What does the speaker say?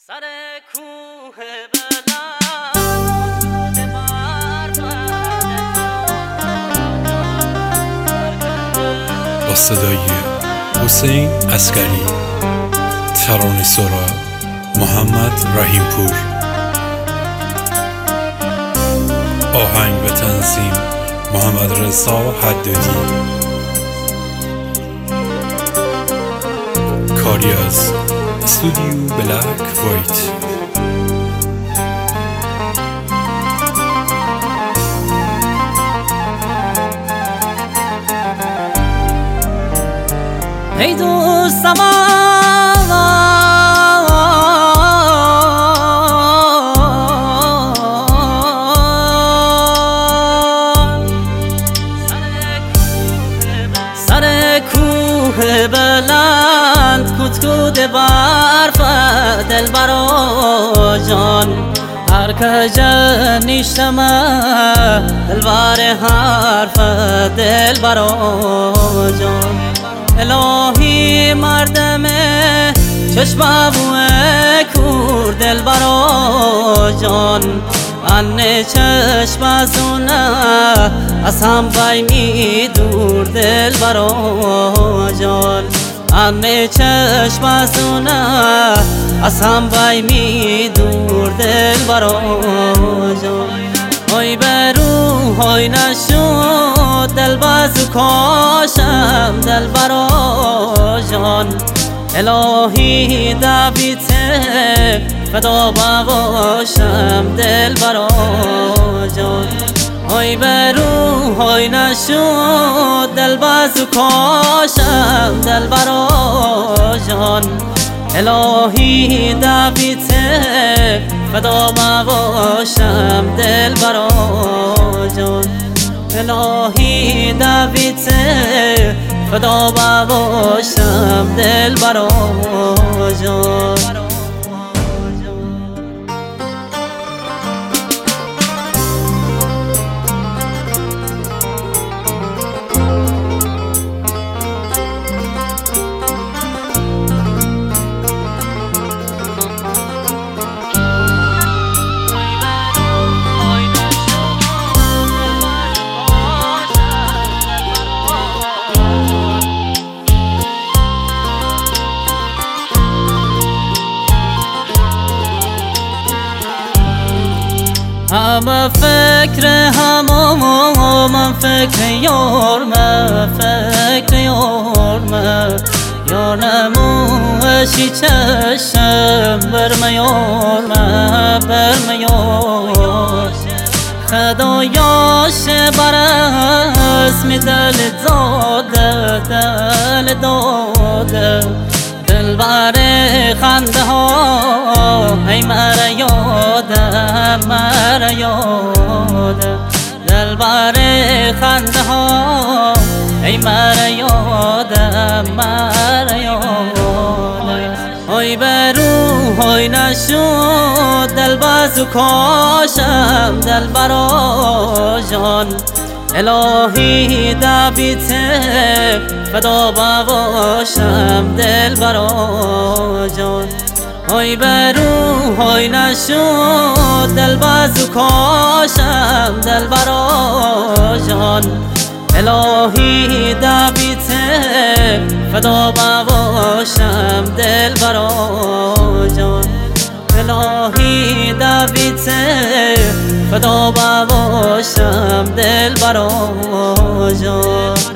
سر کوه بلند با صدای حسین عسکری، ترانه سرا محمد رحیمپور، آهنگ و تنظیم محمد رضا حدادی، کاری از استودیو بلک وایت. ای دوستم سر کوه بلند کود برف دلبرا جان، هر کجا نیشتمه دلبر حرف دلبرا جان. الهی مردم چشم بوه کور دلبرا جان، ان چشم از اونه از هم بای می دور دلبرا جان، ان چشم از اونه از هم بای می دور دلبرا جان. های برو های نشد دل بازو کاشم دلبرا جان، الهی دبیته فدا باشم دلبرا جان. های برو های نشد دل بازو کاشم دلبرا جان، الهی دبیته فدا باشم دلبرا جان، الهی دبیته فدا باشم دلبرا جان. همه فکر من فکر یارمه، فکر یارمه یار نموشی چشم برمه یارمه، برمه یار خدایاش برس می دل داده، دل داده دلبر خنده ها ای مرا یاده، مرا یاده دلبر خنده ها ای مرا یاده، مرا یاده. های برو های نشد دل بازو کاشم دلبرا جان، الهی دبیته فدا باشم دلبرا جان. های برو های نشد دل بازو کاشم دلبرا جان، الهی دبیته فدا باشم دلبرا جان، الهی دبیته فدا باشم دلبرا جان.